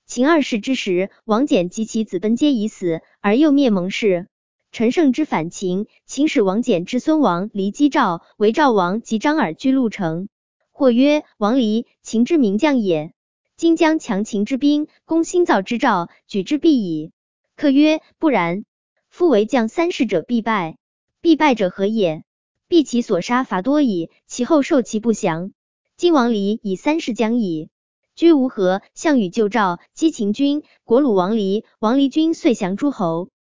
秦二世之时，王翦及其子奔皆已死，而又灭蒙氏。陈胜之反秦，秦使王翦之孙王离击赵，为赵王及张耳居陆城。或曰：王离，秦之名将也。今将强秦之兵，攻新造之赵，举之必矣。客曰：不然。夫为将三世者必败，必败者何也？必其所杀伐多矣，其后受其不降。今王离以三世将矣。居无何，项羽救赵，击秦军，国鲁王离，王离军遂降诸侯。